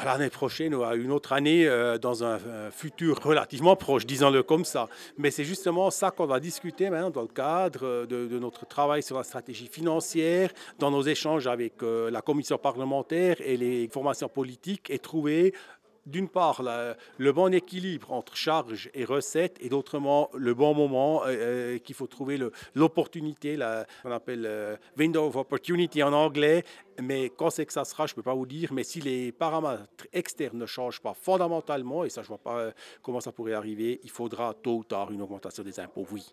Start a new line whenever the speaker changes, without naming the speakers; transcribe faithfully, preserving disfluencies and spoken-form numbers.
à l'année prochaine ou à une autre année euh, dans un, un futur relativement proche, disons-le comme ça. Mais c'est justement ça qu'on va discuter maintenant dans le cadre de, de notre travail sur la stratégie financière, dans nos échanges avec euh, la commission parlementaire et les formations politiques et trouver d'une part, la- le bon équilibre entre charges et recettes, et d'autrement, le bon moment, euh, euh, qu'il faut trouver le- l'opportunité, la, qu'on appelle euh, window of opportunity en anglais. Mais quand c'est que ça sera, je ne peux pas vous dire. Mais si les paramètres externes ne changent pas fondamentalement, et ça, je ne vois pas euh, comment ça pourrait arriver, il faudra tôt ou tard une augmentation des impôts, oui.